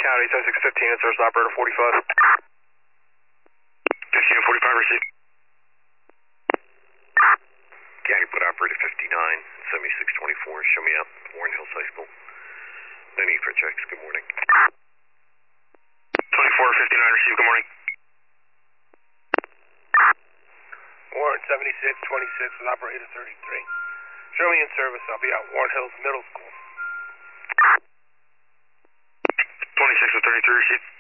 County, 7615, it's Service Operator 45. 15 and 45, received. County Put Operator 59, 7624, show me out, Warren Hills High School. No need for checks, good morning. 24 59, received, good morning. Warren 7626 with Operator 33. Show me in service, I'll be out Warren Hills Middle School. 26 with 33, received.